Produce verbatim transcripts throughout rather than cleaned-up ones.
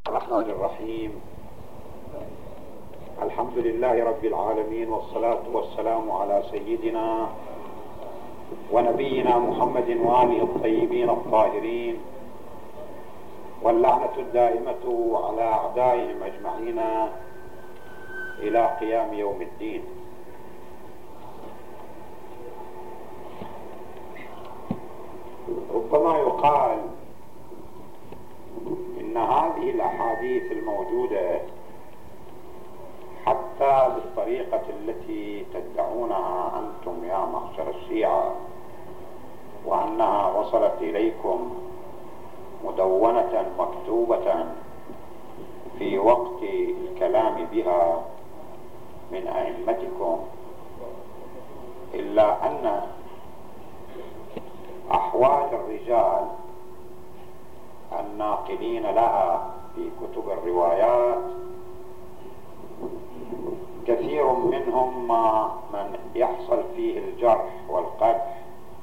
الرحمن الرحيم. الحمد لله رب العالمين، والصلاة والسلام على سيدنا ونبينا محمد وآله الطيبين الطاهرين، واللعنة الدائمة على أعدائهم أجمعين إلى قيام يوم الدين. ربما يقال إن هذه الأحاديث الموجودة حتى بالطريقة التي تدعونها أنتم يا معشر الشيعة، وأنها وصلت إليكم مدونة مكتوبة في وقت الكلام بها من أئمتكم، إلا أن أحوال الرجال الناقلين لها في كتب الروايات كثير منهم من يحصل فيه الجرح والقدح،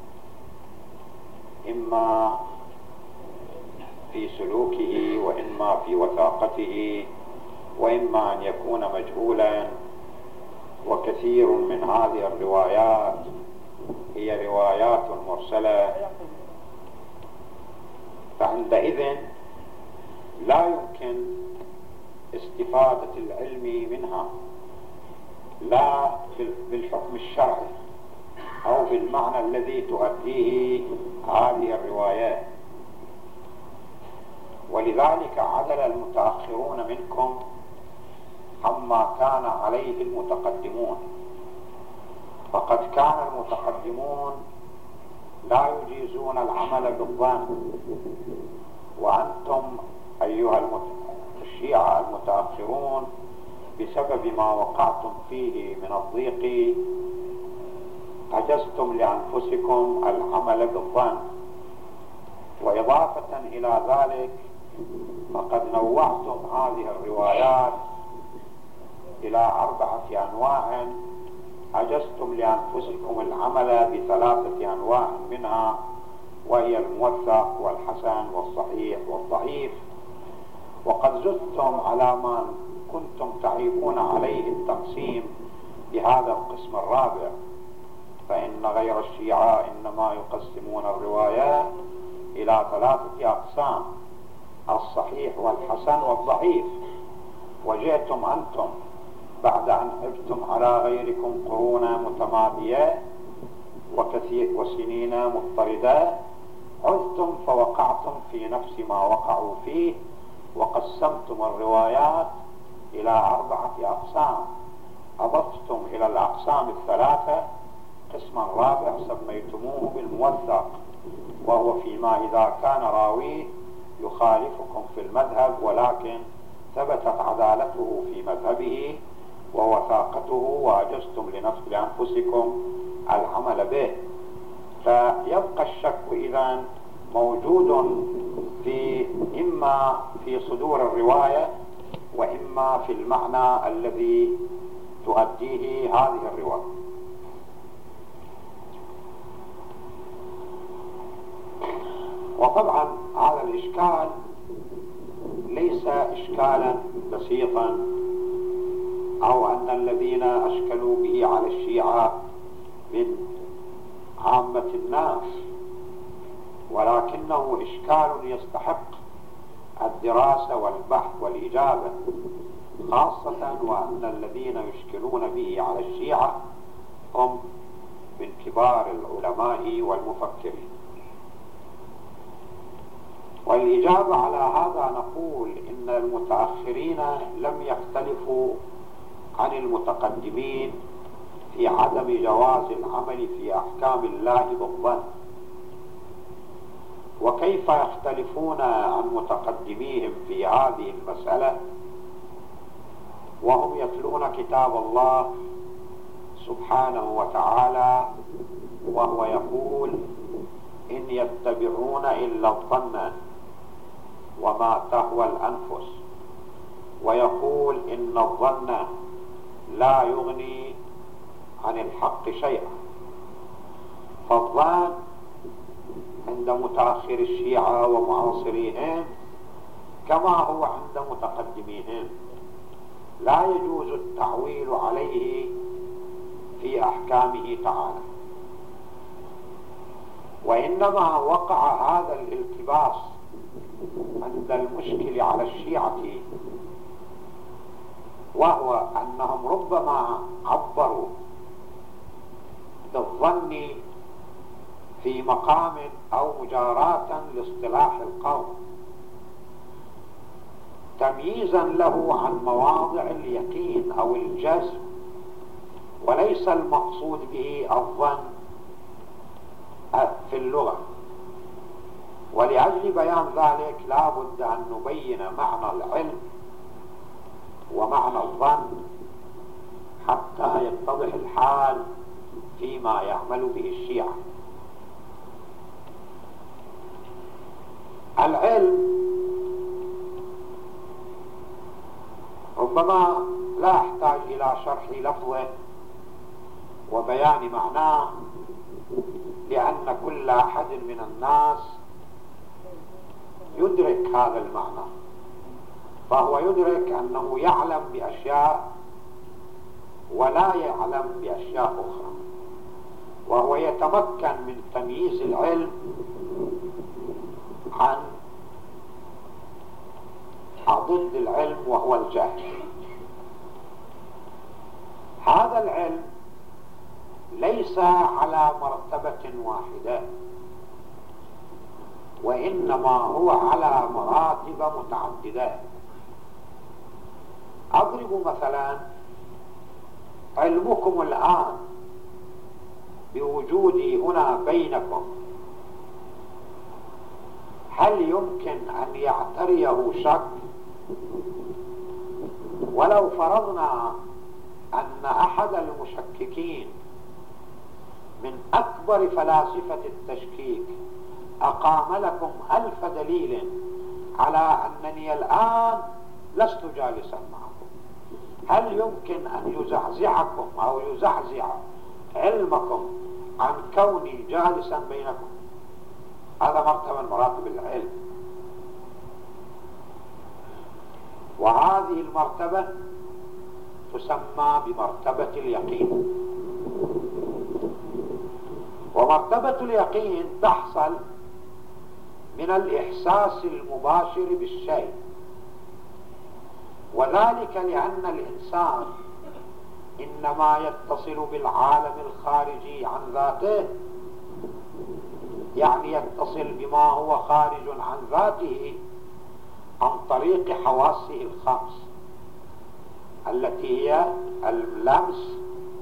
إما في سلوكه وإما في وثاقته، وإما أن يكون مجهولا. وكثير من هذه الروايات هي روايات مرسلة، فعندئذ لا يمكن استفادة العلم منها لا بالحكم الشرعي أو بالمعنى الذي تؤديه هذه الروايات. ولذلك عدل المتأخرون منكم عما كان عليه المتقدمون، فقد كان المتقدمون لا يجيزون العمل بالظن، وأنتم أيها الشيعة المتأخرون بسبب ما وقعتم فيه من الضيق أجزتم لأنفسكم العمل بالظن. وإضافة إلى ذلك فقد نوعتم هذه الروايات إلى أربعة أنواع، أجزتم لأنفسكم العمل بثلاثة أنواع منها، وهي الموثق والحسن والصحيح والضعيف. وقد زدتم على ما كنتم تعرفون عليه التقسيم بهذا القسم الرابع، فإن غير الشيعة إنما يقسمون الروايات إلى ثلاثة أقسام: الصحيح والحسن والضعيف. وجئتم أنتم بعد أن عبتم على غيركم قرونا متمادية وكثير وسنين مضطردة، عدتم فوقعتم في نفس ما وقعوا فيه، وقسمتم الروايات إلى أربعة أقسام. أضفتم إلى الأقسام الثلاثة قسما رابع سميتموه بالموثق، وهو فيما إذا كان راويه يخالفكم في المذهب ولكن ثبتت عدالته في مذهبه ووثاقته، وأجزتم لنفس لأنفسكم العمل به. فيبقى الشك إذن موجود في إما في صدور الرواية وإما في المعنى الذي تؤديه هذه الرواية. وطبعا هذا الإشكال ليس إشكالا بسيطا، أو أن الذين أشكلوا به على الشيعة من عامة الناس، ولكنه إشكال يستحق الدراسة والبحث والإجابة، خاصة وأن الذين يشكلون به على الشيعة هم من كبار العلماء والمفكرين. والإجابة على هذا نقول إن المتأخرين لم يختلفوا عن المتقدمين في عدم جواز العمل في أحكام الله بالظن. وكيف يختلفون عن متقدميهم في هذه المسألة وهم يتلون كتاب الله سبحانه وتعالى وهو يقول: إن يتبعون إلا الظن وما تهوى الأنفس، ويقول إن الظن لا يغني عن الحق شيئا. فالظن عند متأخر الشيعة ومعاصريهم كما هو عند متقدميهم، لا يجوز التعويل عليه في أحكامه تعالى، وإنما وقع هذا الالتباس عند المشكل على الشيعة، وهو أنهم ربما عبروا بالظن في مقام أو مجاراة لاصطلاح القوم، تمييزا له عن مواضع اليقين أو الجزم، وليس المقصود به الظن في اللغة. ولأجل بيان ذلك لا بد أن نبين معنى العلم ومعنى الظن حتى يتضح الحال فيما يعمل به الشيعة. العلم ربما لا أحتاج إلى شرح لفظه وبيان معناه، لأن كل أحد من الناس يدرك هذا المعنى، فهو يدرك أنه يعلم بأشياء ولا يعلم بأشياء أخرى، وهو يتمكن من تمييز العلم عن ضد العلم وهو الجهل. هذا العلم ليس على مرتبة واحدة، وإنما هو على مراتب متعددة. أضرب مثلا علمكم الآن بوجودي هنا بينكم، هل يمكن أن يعتريه شك؟ ولو فرضنا أن أحد المشككين من أكبر فلاسفة التشكيك أقام لكم ألف دليل على أنني الآن لست جالسا معكم، هل يمكن أن يزعزعكم أو يزعزع علمكم عن كوني جالسا بينكم؟ هذا مرتبة من مراتب العلم، وهذه المرتبة تسمى بمرتبة اليقين. ومرتبة اليقين تحصل من الإحساس المباشر بالشيء، وذلك لأن الإنسان إنما يتصل بالعالم الخارجي عن ذاته، يعني يتصل بما هو خارج عن ذاته عن طريق حواسه الخمس التي هي اللمس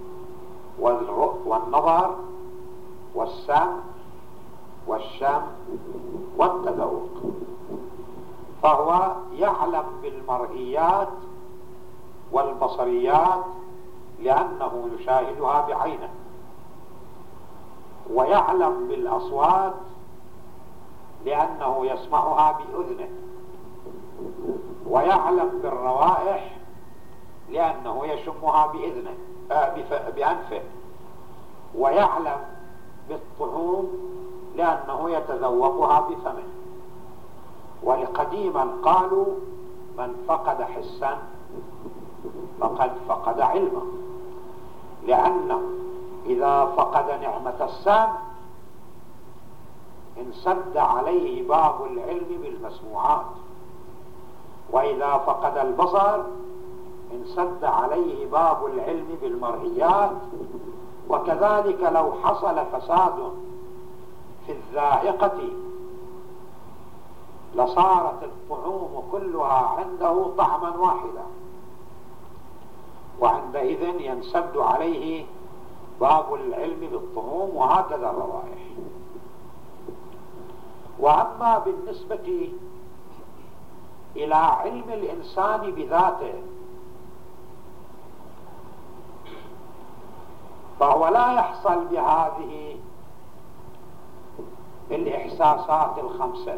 والنظر والسمع والشم والتذوق، فهو يعلم بالمرئيات والبصريات لأنه يشاهدها بعينه، ويعلم بالأصوات لأنه يسمعها بأذنه، ويعلم بالروائح لأنه يشمها بإذنه آه بأنفه، ويعلم بالطعوم لأنه يتذوقها بفمه. ولقديما قالوا من فقد حسا فقد فقد علما، لأنه إذا فقد نعمة السمع انسد عليه باب العلم بالمسموعات، وإذا فقد البصر انسد عليه باب العلم بالمرئيات. وكذلك لو حصل فساد في الذائقة لصارت الطعوم كلها عنده طعما واحدا، وعندئذ ينسد عليه باب العلم بالطعوم، وهكذا الروائح. وأما بالنسبة إلى علم الإنسان بذاته فهو لا يحصل بهذه الإحساسات الخمسة،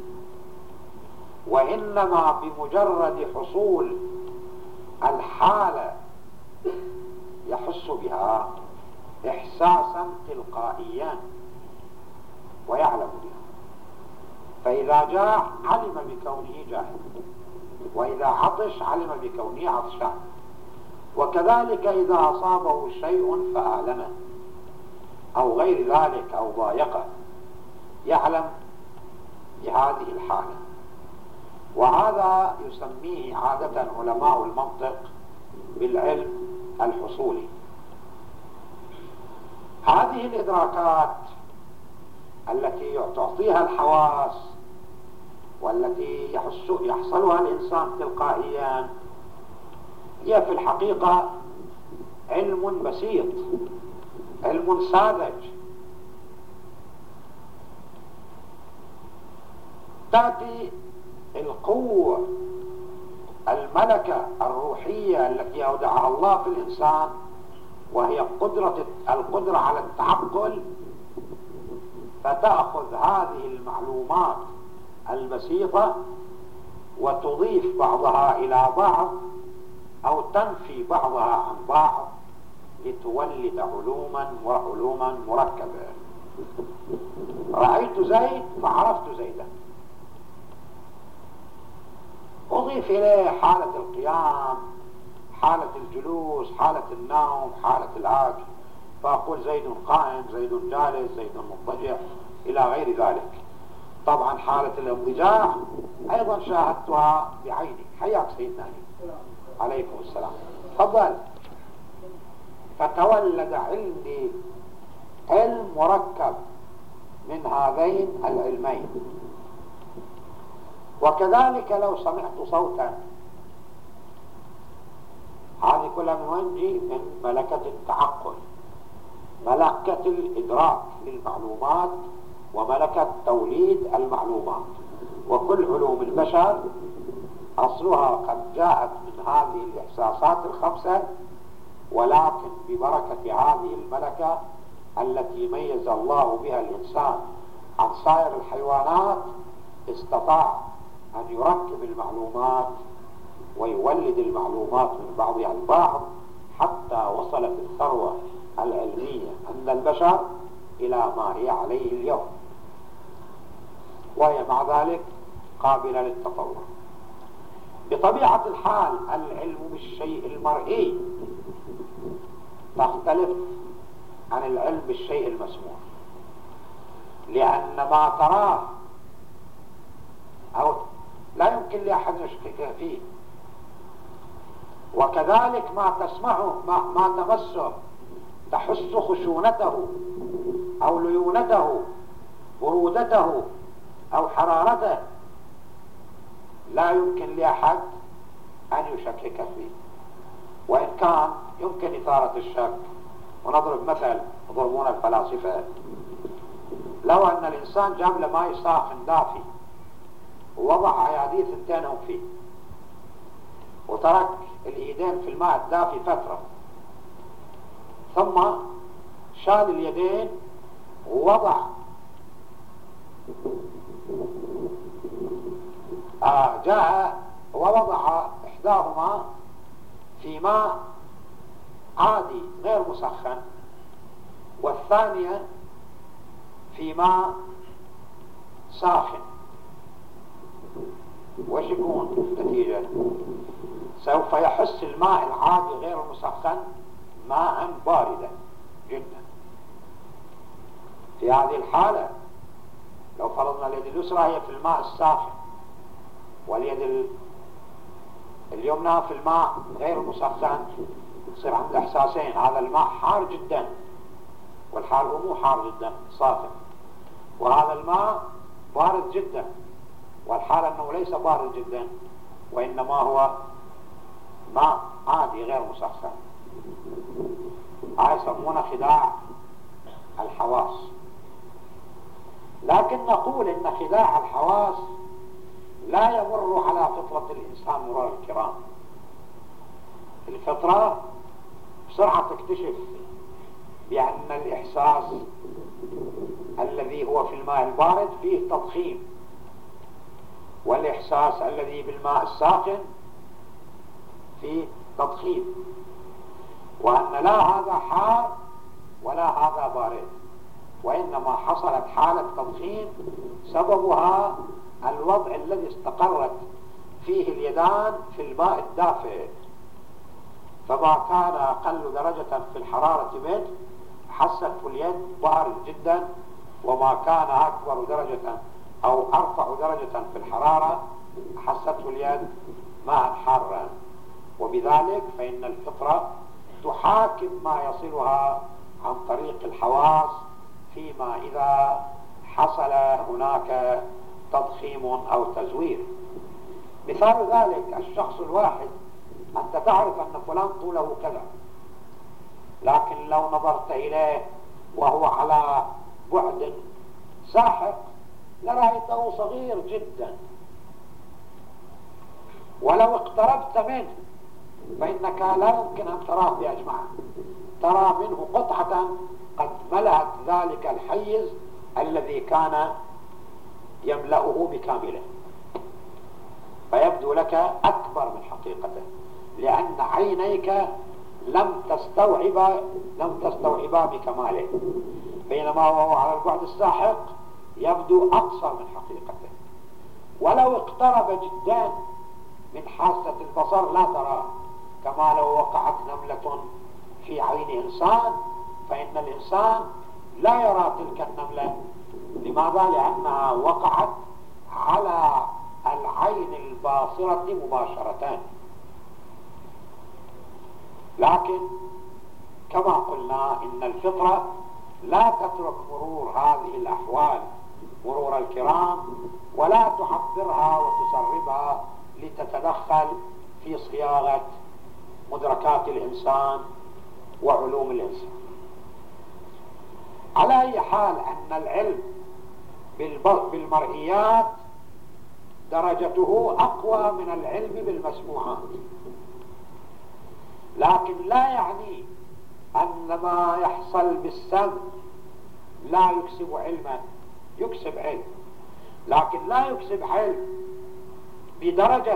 وإنما بمجرد حصول الحالة يحس بها إحساسا تلقائيا ويعلم بها. فإذا جاع علم بكونه جاهل، وإذا عطش علم بكونه عطشان. وكذلك إذا أصابه شيء فأعلمه أو غير ذلك أو ضايقه يعلم بهذه الحالة. وهذا يسميه عادة علماء المنطق بالعلم الحصولي. هذه الإدراكات التي تعطيها الحواس والتي يحصلها الإنسان تلقائيا هي في الحقيقة علم بسيط، علم ساذج. تأتي القوة الملكة الروحية التي أودعها الله في الإنسان، وهي قدرة القدرة على التعقل، فتأخذ هذه المعلومات البسيطة وتضيف بعضها إلى بعض أو تنفي بعضها عن بعض لتولد علوما وعلوما مركبة. رأيت زيد فعرفت زيدا، أضيف إليه حالة القيام، حالة الجلوس، حالة النوم، حالة الأكل، فأقول زيد قائم، زيد جالس، زيد مضطجع، إلى غير ذلك. طبعا حالة الاضطجاع أيضا شاهدتها بعيني. حياك سيدنا عليكم السلام، تفضل. فتولد عندي علم مركب من هذين العلمين. وكذلك لو سمعت صوتا، هذه كلها من وين تجي؟ من ملكة التعقل، ملكة الإدراك للمعلومات، وملكة توليد المعلومات. وكل علوم البشر أصلها قد جاءت من هذه الإحساسات الخمسة، ولكن ببركة هذه الملكة التي ميز الله بها الإنسان عن سائر الحيوانات استطاع أن يركب المعلومات ويولد المعلومات من بعضها البعض، حتى وصلت الثروة العلمية عند البشر إلى ما هي عليه اليوم، وهي مع ذلك قابلة للتطور. بطبيعة الحال العلم بالشيء المرئي تختلف عن العلم بالشيء المسموع، لأن ما تراه أو لا يمكن لأحد يشكك فيه، وكذلك ما تسمعه، ما, ما تمسه، تحس خشونته أو ليونته، برودته أو حرارته، لا يمكن لأحد أن يشكك فيه، وإن كان يمكن إثارة الشك. ونضرب مثل يضربون الفلاسفة، لو أن الإنسان جاب له ماء ساخن دافي ووضع أياديه ثنتينهم فيه وترك الإيدين في الماء الدافي فترة، ثم شال اليدين ووضع آه جاء ووضع إحداهما في ماء عادي غير مسخن، والثانية في ماء ساخن، وش يكون النتيجة؟ سوف يحس الماء العادي غير المسخن ماء باردا جدا. في هذه الحالة لو فرضنا اليد اليسرى هي في الماء الساخن واليد اليمنى في الماء غير المسخن، يصير عند احساسين، هذا الماء حار جدا والحال هو مو حار جدا صافي، وهذا الماء بارد جدا والحال انه ليس بارد جدا وانما هو ماء عادي غير مسخن. هذا يسمونه خداع الحواس. لكن نقول ان خداع الحواس لا يمر على فطرة الإنسان مرور الكرام. الفطرة بسرعة تكتشف بأن الإحساس الذي هو في الماء البارد فيه تضخيم، والإحساس الذي بالماء الساخن فيه تضخيم، وأن لا هذا حار ولا هذا بارد، وإنما حصلت حالة تضخيم سببها الوضع الذي استقرت فيه اليدان في الماء الدافئ، فما كان أقل درجة في الحرارة منه حسته اليد بارد جدا، وما كان أكبر درجة أو أرفع درجة في الحرارة حسته اليد ماء حارا. وبذلك فإن الفطرة تحاكم ما يصلها عن طريق الحواس فيما إذا حصل هناك تضخيم أو تزوير. مثال ذلك الشخص الواحد، أنت تعرف أن فلان طوله كذا، لكن لو نظرت إليه وهو على بعد ساحق لرأيته صغير جدا، ولو اقتربت منه فإنك لا يمكن أن تراه بأجمعه، ترى منه قطعة قد ملأت ذلك الحيز الذي كان يملأه بكامله، فيبدو لك أكبر من حقيقته، لأن عينيك لم تستوعب لم تستوعبا بكماله، بينما وهو على البعد الساحق يبدو أقصر من حقيقته. ولو اقترب جدا من حاسة البصر لا تراه، كما لو وقعت نملة في عين إنسان فإن الإنسان لا يرى تلك النملة. لماذا؟ لأنها وقعت على العين الباصرة مباشرة. لكن كما قلنا إن الفطرة لا تترك مرور هذه الأحوال مرور الكرام، ولا تحضرها وتسربها لتتدخل في صياغة مدركات الإنسان وعلوم الإنسان. على أي حال أن العلم بالمرئيات درجته أقوى من العلم بالمسموعات، لكن لا يعني أن ما يحصل بالسمع لا يكسب علما، يكسب علم، لكن لا يكسب علم بدرجة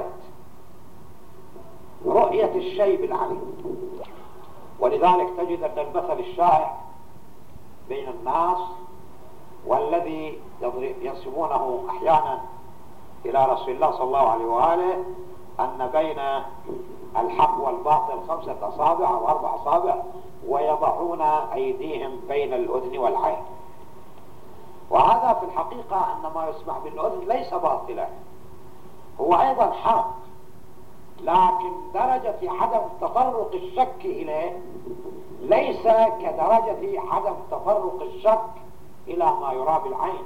رؤية الشيء بالعين. ولذلك تجد أن المثل الشائع بين الناس والذي ينسبونه أحيانا إلى رسول الله صلى الله عليه وآله أن بين الحق والباطل خمسة أصابع أو أربع أصابع ويضعون أيديهم بين الأذن والعين. وهذا في الحقيقة أن ما يسمع بالأذن ليس باطلا، هو أيضا حق، لكن درجة عدم تطرق الشك إليه ليس كدرجة عدم تطرق الشك إلى ما يرى بالعين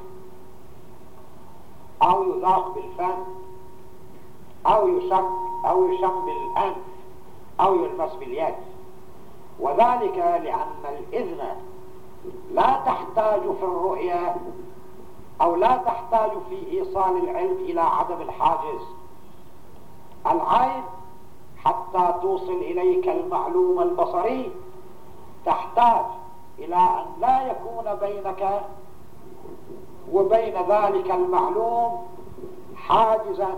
أو يذاق بالفم أو يشك أو يشم بالأنف أو يلمس باليد. وذلك لأن الإذن لا تحتاج في الرؤية أو لا تحتاج في إيصال العلم إلى عدم الحاجز. العين حتى توصل إليك المعلوم البصري تحتاج إلى أن لا يكون بينك وبين ذلك المعلوم حاجزا،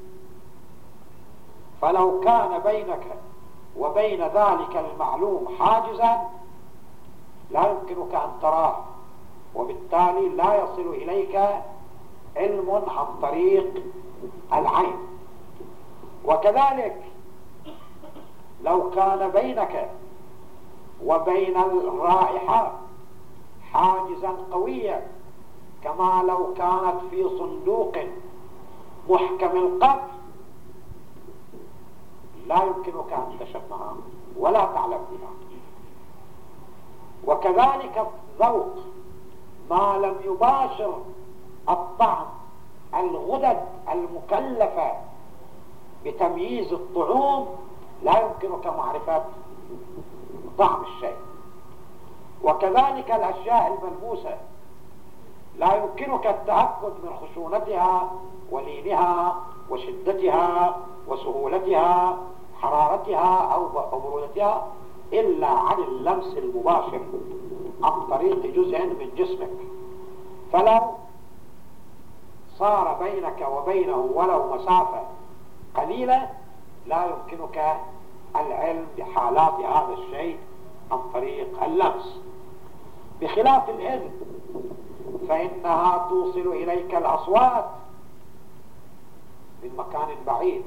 فلو كان بينك وبين ذلك المعلوم حاجزا لا يمكنك أن تراه، وبالتالي لا يصل إليك علم عن طريق العين. وكذلك لو كان بينك وبين الرائحة حاجزا قويا، كما لو كانت في صندوق محكم القفل، لا يمكنك أن تشمها ولا تعلم بها. وكذلك الذوق ما لم يباشر الطعم، الغدد المكلفة بتمييز الطعوم لا يمكنك معرفة طعم الشيء. وكذلك الأشياء الملموسة لا يمكنك التأكد من خشونتها ولينها وشدتها وسهولتها حرارتها أو برودتها إلا عن اللمس المباشر عن طريق جزء من جسمك. فلو صار بينك وبينه ولو مسافة قليلة لا يمكنك العلم بحالات هذا الشيء عن طريق اللمس. بخلاف الإذن فإنها توصل إليك الأصوات من مكان بعيد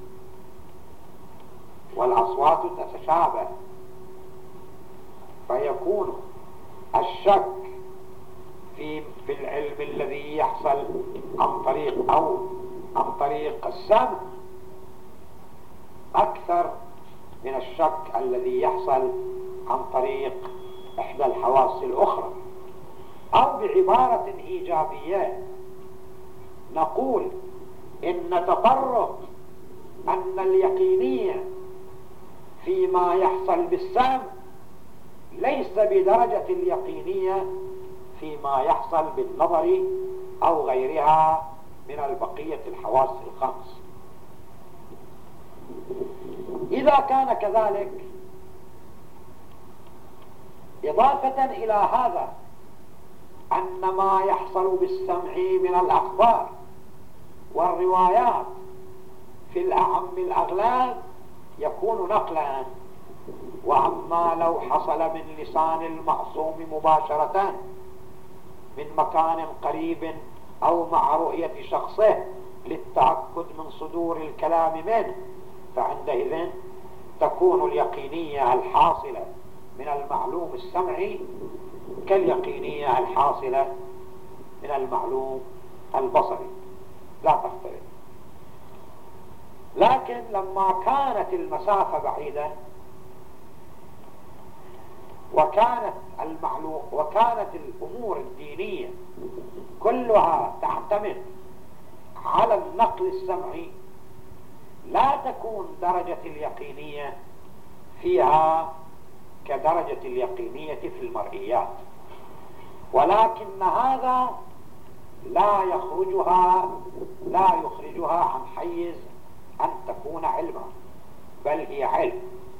والأصوات تتشابه، فيكون الشك في في العلم الذي يحصل عن طريق أو عن طريق السمع أكثر من الشك الذي يحصل عن طريق إحدى الحواس الأخرى. أو بعبارة إيجابية نقول إن تطرق أن اليقينية فيما يحصل بالسمع ليس بدرجة اليقينية فيما يحصل بالنظر أو غيرها من البقية الحواس الخمس. إذا كان كذلك، إضافة إلى هذا أن ما يحصل بالسمع من الأخبار والروايات في الأعم الأغلب يكون نقلا، وأما لو حصل من لسان المعصوم مباشرة من مكان قريب أو مع رؤية شخصه للتأكد من صدور الكلام منه، فعندئذ تكون اليقينية الحاصلة من المعلوم السمعي كاليقينية الحاصلة من المعلوم البصري، لا تختلف. لكن لما كانت المسافة بعيدة وكانت المعلوم وكانت الأمور الدينية كلها تعتمد على النقل السمعي، لا تكون درجة اليقينية فيها كدرجة اليقينية في المرئيات، ولكن هذا لا يخرجها لا يخرجها عن حيز أن تكون علما، بل هي علم.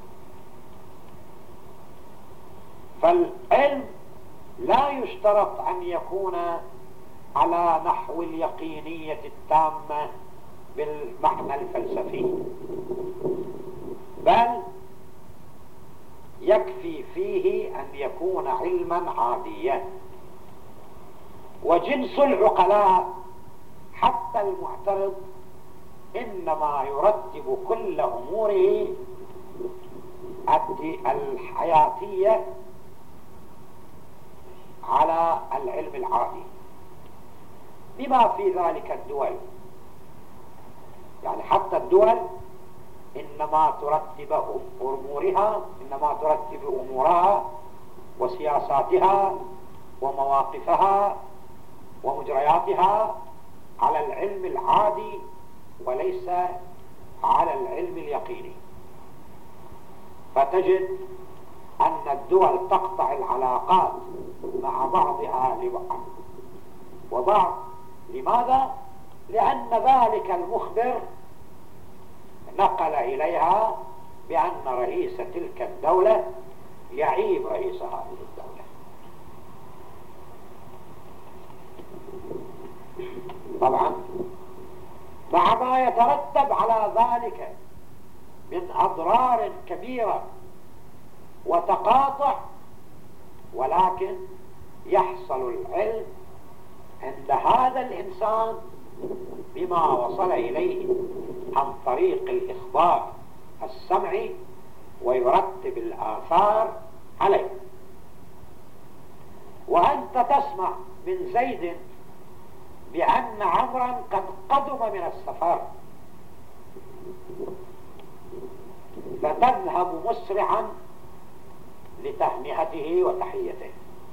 فالعلم لا يشترط أن يكون على نحو اليقينية التامة بالمعنى الفلسفي، بل يكفي فيه أن يكون علما عاديا. وجنس العقلاء حتى المعترض إنما يرتب كل أموره الحياتية على العلم العادي، بما في ذلك الدول. يعني حتى الدول إنما ترتب أمورها إنما ترتب أمورها وسياساتها ومواقفها ومجرياتها على العلم العادي وليس على العلم اليقيني. فتجد أن الدول تقطع العلاقات مع بعضها لبعض وبعض. لماذا؟ لأن ذلك المخبر نقل إليها بأن رئيس تلك الدولة يعيب رئيس هذه الدولة. طبعا مع ما يترتب على ذلك من أضرار كبيرة وتقاطع، ولكن يحصل العلم عند هذا الإنسان بما وصل إليه عن طريق الإخبار السمعي ويرتب الآثار عليه. وأنت تسمع من زيد بأن عمرا قد قدم من السفر، فتذهب مسرعا لتهنئته وتحيته.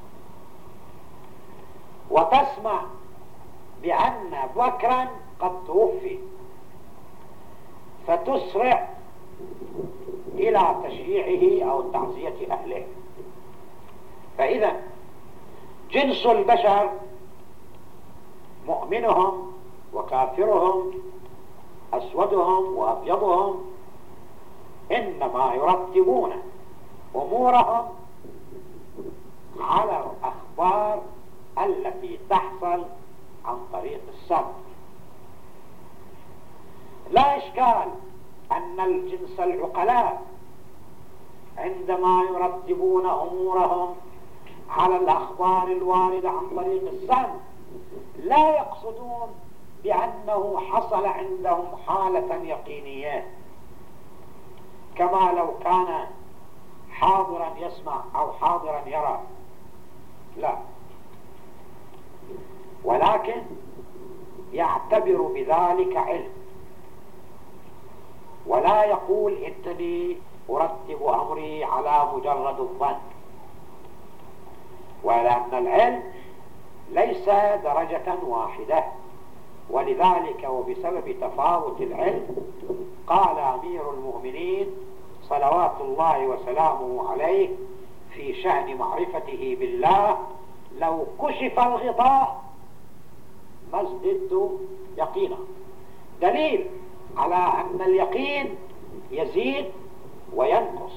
وتسمع بأن بكرا قد توفي، فتسرع إلى تشييعه أو تعزية أهله. فإذا جنس البشر مؤمنهم وكافرهم أسودهم وأبيضهم إنما يرتبون أمورهم على الأخبار التي تحصل عن طريق السمع. لا إشكال أن الجنس العقلاء عندما يرتبون أمورهم على الأخبار الواردة عن طريق السمع لا يقصدون بأن أنه حصل عندهم حالة يقينية، كما لو كان حاضرا يسمع أو حاضرا يرى، لا، ولكن يعتبر بذلك علم، ولا يقول إنني أرتب أمري على مجرد الظن، ولأن العلم ليس درجة واحدة، ولذلك وبسبب تفاوت العلم قال أمير المؤمنين صلوات الله وسلامه عليه في شأن معرفته بالله: لو كشف الغطاء ما ازددت يقينا. دليل على أن اليقين يزيد وينقص.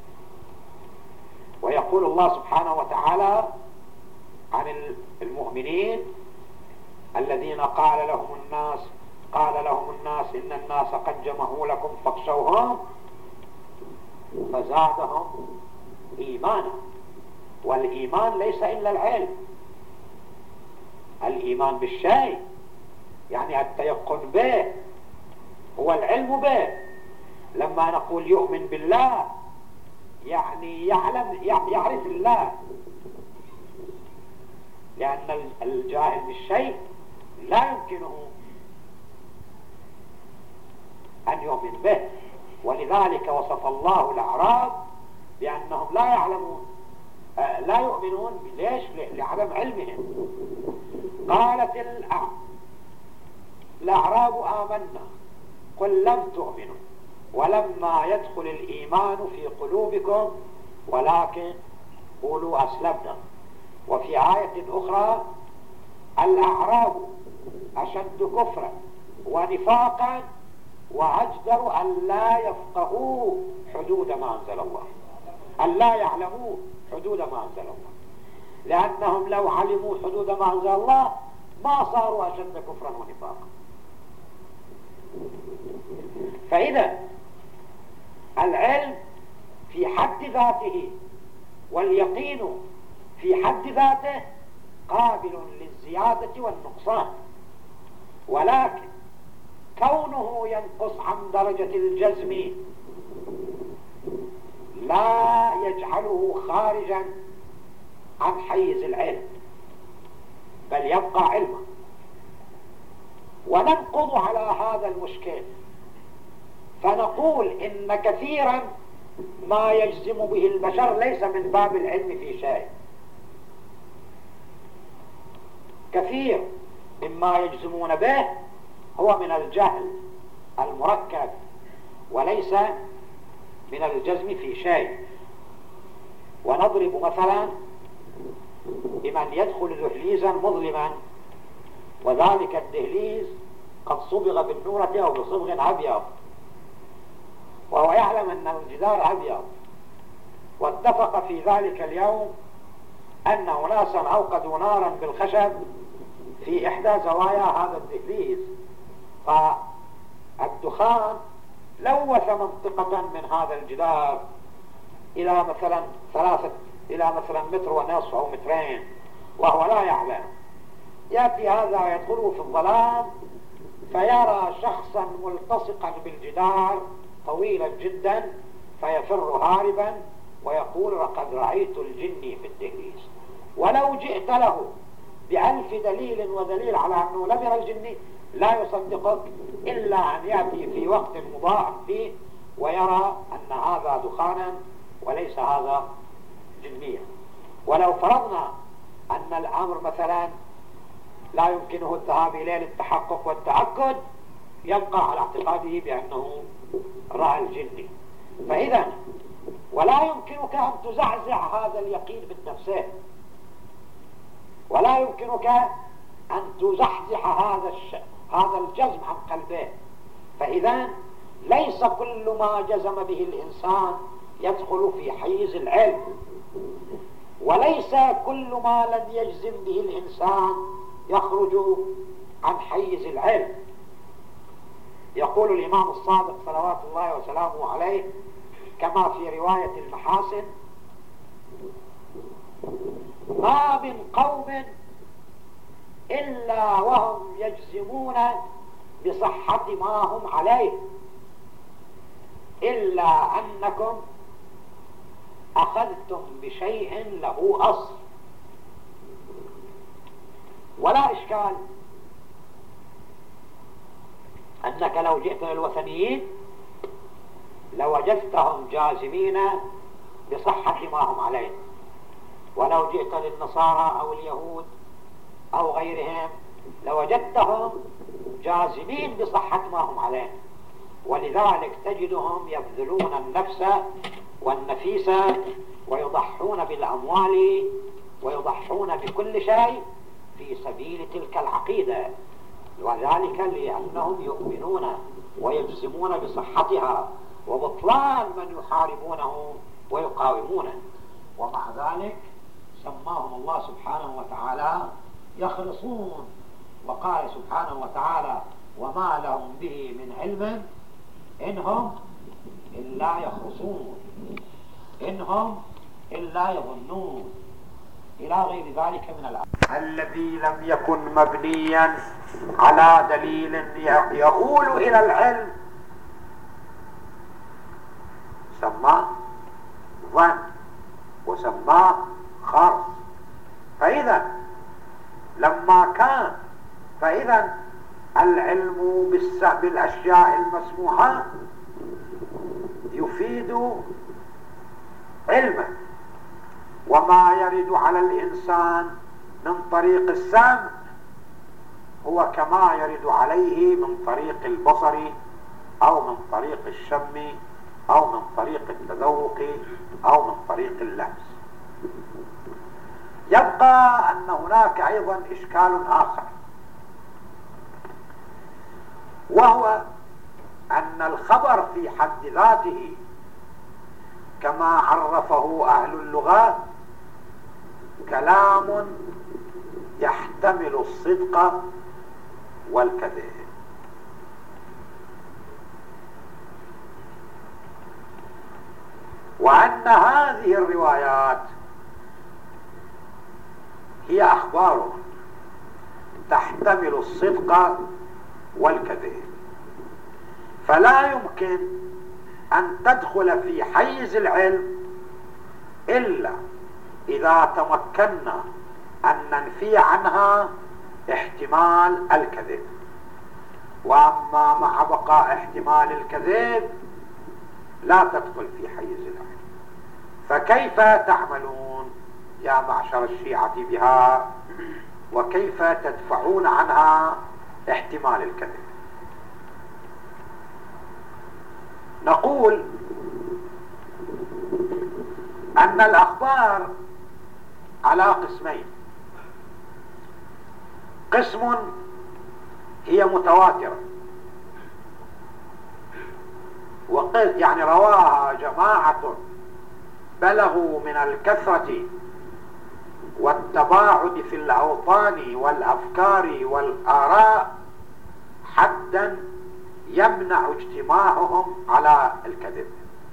ويقول الله سبحانه وتعالى عن المؤمنين الذين قال لهم الناس قال لهم الناس إن الناس قد جمعوا لكم فاخشوهم فزادهم إيمانا. والإيمان ليس إلا العلم. الإيمان بالشيء يعني التيقن به هو العلم به. لما نقول يؤمن بالله يعني يعلم يعرف الله، لأن الجاهل بالشيء لا يمكنه أن يؤمن به. ولذلك وصف الله الأعراب بأنهم لا يعلمون آه لا يؤمنون. ليش؟ لعدم علمهم. قالت الأعراب آمنا قل لم تؤمنوا ولما يدخل الإيمان في قلوبكم ولكن قولوا أسلمنا. وفي آية أخرى الأعراب أشد كفرا ونفاقا وأجدر أن لا يفقهوا حدود ما أنزل الله، أن لا يعلموا حدود ما أنزل الله، لأنهم لو علموا حدود ما أنزل الله ما صاروا أشد كفرا ونفاقا. فإذا العلم في حد ذاته واليقين في حد ذاته قابل للزيادة والنقصان، ولكن كونه ينقص عن درجة الجزم لا يجعله خارجا عن حيز العلم، بل يبقى علما. وننقض على هذا المشكل فنقول إن كثيرا ما يجزم به البشر ليس من باب العلم في شيء. كثير مما يجزمون به هو من الجهل المركب وليس من الجزم في شيء. ونضرب مثلا بمن يدخل دهليزا مظلما وذلك الدهليز قد صبغ بالنورة أو بصبغ أبيض، وهو يعلم أن الجدار أبيض، واتفق في ذلك اليوم أن أناسا أوقدوا نارا بالخشب في إحدى زوايا هذا الدهليز، فالدخان لوث منطقة من هذا الجدار إلى مثلا ثلاثة إلى مثلا متر ونصف أو مترين وهو لا يعلم. يأتي هذا ويدخله في الظلام فيرى شخصا ملتصقا بالجدار طويلا جدا فيفر هاربا ويقول لقد رأيت الجني في الدهليز. ولو جئت له بألف دليل ودليل على أنه لم يرى الجني لا يصدقك إلا أن يأتي في وقت مضاعف فيه ويرى أن هذا دخانا وليس هذا جنيا. ولو فرضنا أن الأمر مثلا لا يمكنه الذهاب إليه للتحقق والتأكد يبقى على اعتقاده بأنه رأى الجني. فإذا ولا يمكنك أن تزعزع هذا اليقين من نفسه، ولا يمكنك أن تزحزح هذا الش... هذا الجزم عن قلبه. فإذا ليس كل ما جزم به الإنسان يدخل في حيز العلم، وليس كل ما لم يجزم به الإنسان يخرج عن حيز العلم. يقول الإمام الصادق صلوات الله وسلامه عليه كما في رواية المحاسن: ما من قوم إلا وهم يجزمون بصحة ما هم عليه، إلا أنكم أخذتم بشيء له أصل. ولا إشكال أنك لو جئت للوثنيين لوجدتهم جازمين بصحة ما هم عليه، ولو جئت للنصارى أو اليهود أو غيرهم لوجدتهم جازمين بصحة ما هم عليه. ولذلك تجدهم يبذلون النفس والنفيس ويضحون بالأموال ويضحون بكل شيء في سبيل تلك العقيدة، وذلك لأنهم يؤمنون ويجزمون بصحتها وبطلان من يحاربونه ويقاومونه. ومع ذلك سماهم الله سبحانه وتعالى يخلصون، وقال سبحانه وتعالى: وما لهم به من علم إنهم إلا يخرصون، إنهم إلا يظنون، إلى غير ذلك من الآيات. الذي لم يكن مبنيا على دليل يؤول إلى العلم سماه ظن وسماه خرص. فإذا لما كان فإذا العلم بالأشياء المسموحة يفيد علما، وما يرد على الإنسان من طريق السمع هو كما يرد عليه من طريق البصر أو من طريق الشم أو من طريق التذوق أو من طريق اللمس. يبقى أن هناك أيضا إشكال آخر، وهو أن الخبر في حد ذاته كما عرفه أهل اللغة كلام يحتمل الصدق والكذب، وأن هذه الروايات هي أخبار تحتمل الصدق والكذب، فلا يمكن أن تدخل في حيز العلم إلا إذا تمكنا أن ننفي عنها احتمال الكذب. وأما مع بقاء احتمال الكذب لا تدخل في حيز العلم. فكيف تعملون يا معشر الشيعة بها، وكيف تدفعون عنها احتمال الكذب؟ نقول أن الأخبار على قسمين: قسم هي متواترة، وقد يعني رواها جماعة بلغوا من الكثرة والتباعد في الأوطان والأفكار والآراء حدا يمنع اجتماعهم على الكذب،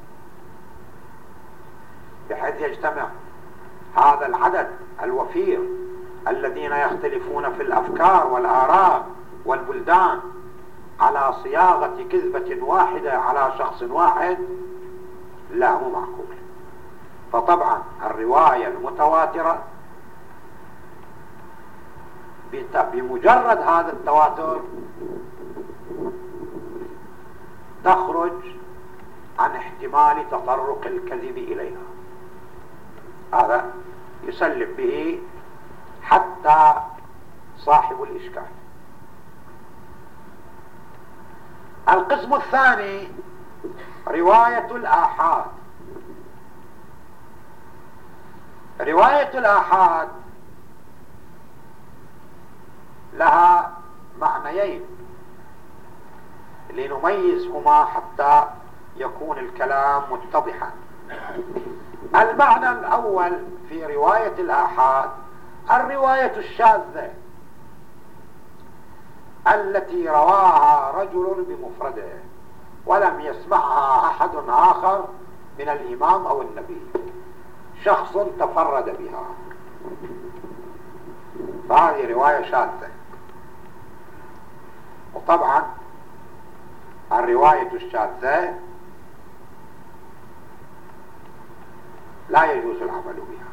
بحيث يجتمع هذا العدد الوفير الذين يختلفون في الأفكار والآراء والبلدان على صياغة كذبة واحدة على شخص واحد، لا هو معقول. فطبعا الرواية المتواترة بمجرد هذا التواتر تخرج عن احتمال تطرق الكذب إليها. هذا يسلم به حتى صاحب الإشكال. القسم الثاني رواية الآحاد. رواية الآحاد لها معنيين لنميزهما حتى يكون الكلام متضحا. المعنى الأول في رواية الآحاد الرواية الشاذة التي رواها رجل بمفرده ولم يسمعها أحد آخر من الإمام أو النبي، شخص تفرد بها، فهذه رواية شاذة. وطبعا الرواية الشاذة لا يجوز العمل بها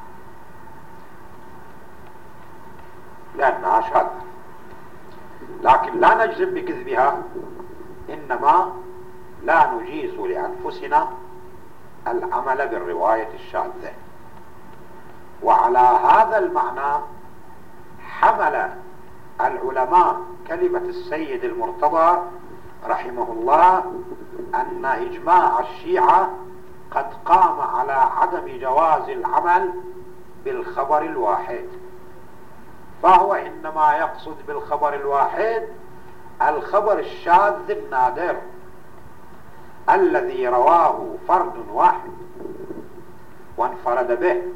لأنها شاذة، لكن لا نجزم بكذبها، إنما لا نجيز لأنفسنا العمل بالرواية الشاذة. وعلى هذا المعنى حمل العلماء كلمة السيد المرتضى رحمه الله أن إجماع الشيعة قد قام على عدم جواز العمل بالخبر الواحد، فهو إنما يقصد بالخبر الواحد الخبر الشاذ النادر الذي رواه فرد واحد وانفرد به،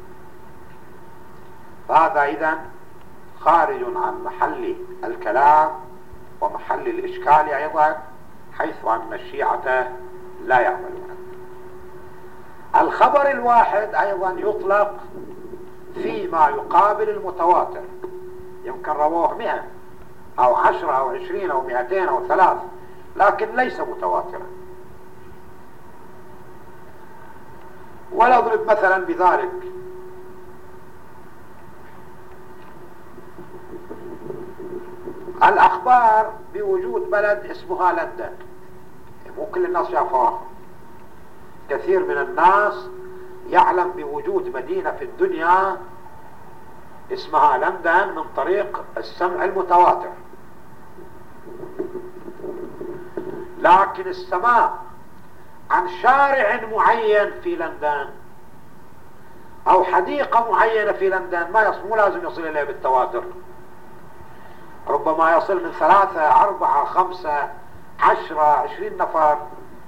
فهذا إذن خارج عن محل الكلام ومحل الإشكال أيضا، حيث أن الشيعة لا يعملون. الخبر الواحد أيضا يطلق فيما يقابل المتواتر، يمكن رواه مئة أو عشرة أو عشرين أو مئتين أو ثلاث، لكن ليس متواترا. ونضرب مثلا بذلك الأخبار بوجود بلد اسمها لندن، مو كل الناس شافوها، كثير من الناس يعلم بوجود مدينة في الدنيا اسمها لندن من طريق السمع المتواتر، لكن السماع عن شارع معين في لندن أو حديقة معينة في لندن ما يصل، مو لازم يصل إليه بالتواتر، ربما يصل من ثلاثة أربعة خمسة عشرة عشرين نفر،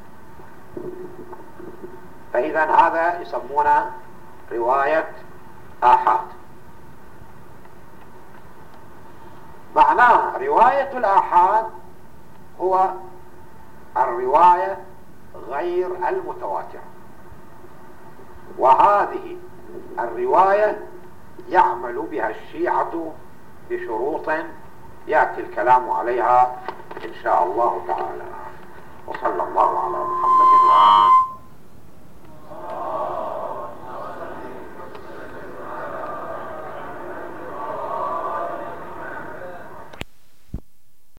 فإذا هذا يسمونه رواية آحاد. معناه رواية الآحاد هو الرواية غير المتواترة، وهذه الرواية يعمل بها الشيعة بشروط يأتي الكلام عليها إن شاء الله تعالى. وصلى الله على